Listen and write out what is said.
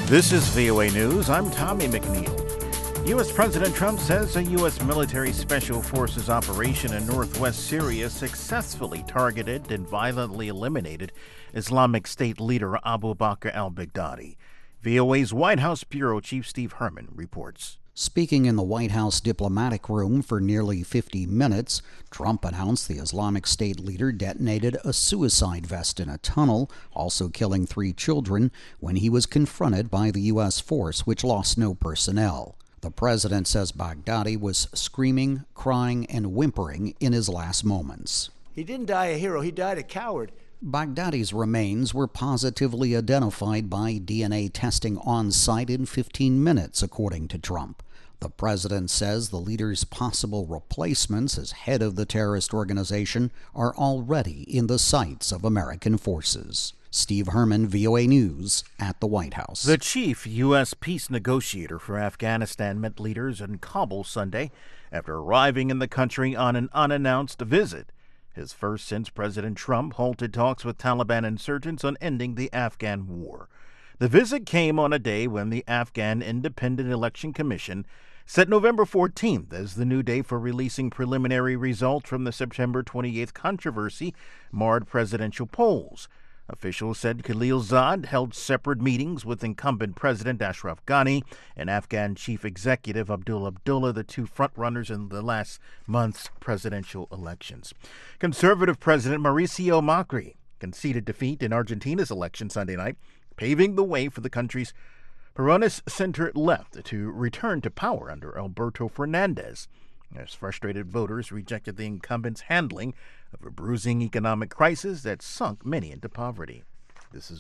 This is VOA News. I'm Tommy McNeil. U.S. President Trump says a U.S. military special forces operation in northwest Syria successfully targeted and violently eliminated Islamic State leader Abu Bakr al-Baghdadi. VOA's White House Bureau Chief Steve Herman reports. Speaking in the White House diplomatic room for nearly 50 minutes, Trump announced the Islamic State leader detonated a suicide vest in a tunnel, also killing 3 children, when he was confronted by the U.S. force, which lost no personnel. The president says Baghdadi was screaming, crying, and whimpering in his last moments. He didn't die a hero, he died a coward. Baghdadi's remains were positively identified by DNA testing on site in 15 minutes, according to Trump. The president says the leader's possible replacements as head of the terrorist organization are already in the sights of American forces. Steve Herman, VOA News, at the White House. The chief U.S. peace negotiator for Afghanistan met leaders in Kabul Sunday after arriving in the country on an unannounced visit, his first since President Trump halted talks with Taliban insurgents on ending the Afghan war. The visit came on a day when the Afghan Independent Election Commission set November 14th as the new day for releasing preliminary results from the September 28th controversy marred presidential polls. Officials said Khalilzad held separate meetings with incumbent President Ashraf Ghani and Afghan Chief Executive Abdullah, the two frontrunners in the last month's presidential elections. Conservative President Mauricio Macri conceded defeat in Argentina's election Sunday night, paving the way for the country's Peronist center-left to return to power under Alberto Fernandez, as frustrated voters rejected the incumbent's handling of a bruising economic crisis that sunk many into poverty. This is